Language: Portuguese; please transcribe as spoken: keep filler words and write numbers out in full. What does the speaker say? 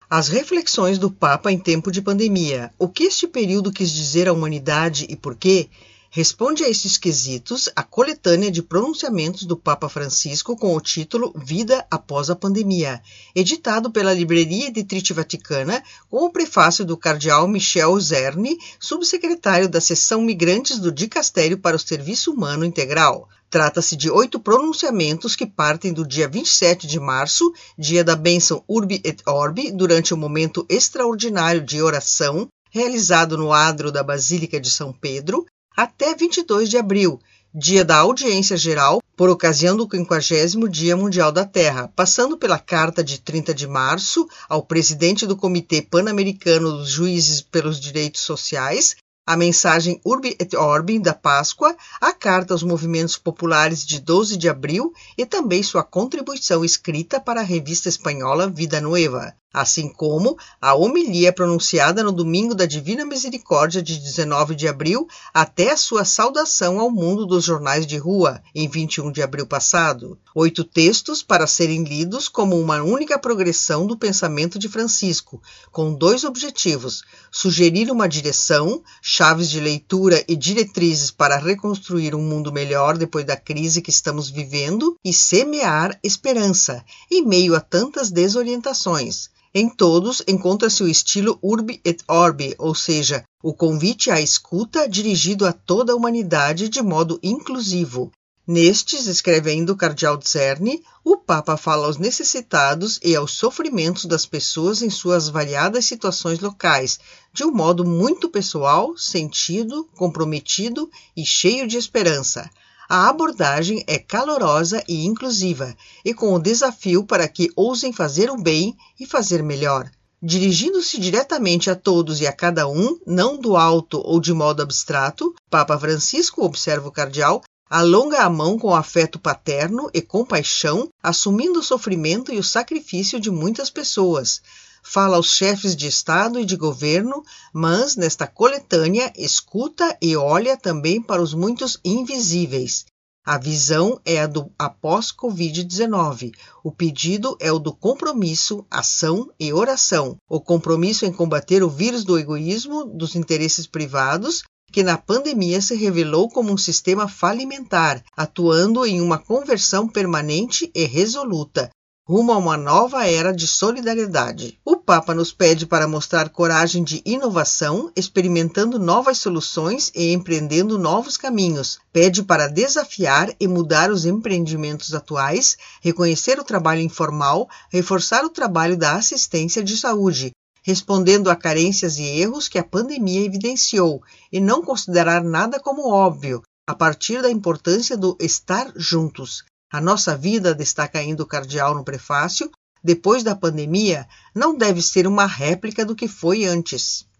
As reflexões do Papa em tempo de pandemia. O que este período quis dizer à humanidade e por quê? Responde a estes quesitos a coletânea de pronunciamentos do Papa Francisco com o título Vida após a Pandemia, editado pela Livraria Editrice Vaticana, com o prefácio do cardeal Michel Zerni, subsecretário da Seção Migrantes do Dicastério para o Serviço Humano Integral. Trata-se de oito pronunciamentos que partem do dia vinte e sete de março, dia da bênção Urbi et Orbi, durante um momento extraordinário de oração, realizado no adro da Basílica de São Pedro, até vinte e dois de abril, dia da audiência geral, por ocasião do quinquagésimo Dia Mundial da Terra, passando pela carta de trinta de março ao presidente do Comitê Pan-Americano dos Juízes pelos Direitos Sociais, a mensagem Urbi et Orbi da Páscoa, a carta aos movimentos populares de doze de abril e também sua contribuição escrita para a revista espanhola Vida Nueva, assim como a homilia pronunciada no Domingo da Divina Misericórdia de dezenove de abril até a sua saudação ao mundo dos jornais de rua, em vinte e um de abril passado. Oito textos para serem lidos como uma única progressão do pensamento de Francisco, com dois objetivos: sugerir uma direção, chaves de leitura e diretrizes para reconstruir um mundo melhor depois da crise que estamos vivendo e semear esperança, em meio a tantas desorientações. Em todos encontra-se o estilo Urbi et Orbi, ou seja, o convite à escuta dirigido a toda a humanidade de modo inclusivo. Nestes, escreve ainda o cardeal Zerni, o Papa fala aos necessitados e aos sofrimentos das pessoas em suas variadas situações locais, de um modo muito pessoal, sentido, comprometido e cheio de esperança. A abordagem é calorosa e inclusiva, e com o desafio para que ousem fazer o bem e fazer melhor. Dirigindo-se diretamente a todos e a cada um, não do alto ou de modo abstrato, Papa Francisco, observa o cardeal, alonga a mão com afeto paterno e compaixão, assumindo o sofrimento e o sacrifício de muitas pessoas. Fala aos chefes de Estado e de governo, mas, nesta coletânea, escuta e olha também para os muitos invisíveis. A visão é a do após-covid dezenove. O pedido é o do compromisso, ação e oração. O compromisso em combater o vírus do egoísmo, dos interesses privados, que na pandemia se revelou como um sistema falimentar, atuando em uma conversão permanente e resoluta, rumo a uma nova era de solidariedade. O Papa nos pede para mostrar coragem de inovação, experimentando novas soluções e empreendendo novos caminhos. Pede para desafiar e mudar os empreendimentos atuais, reconhecer o trabalho informal, reforçar o trabalho da assistência de saúde, respondendo a carências e erros que a pandemia evidenciou, e não considerar nada como óbvio, a partir da importância do estar juntos. A nossa vida, destaca ainda o cardeal no prefácio, depois da pandemia, não deve ser uma réplica do que foi antes.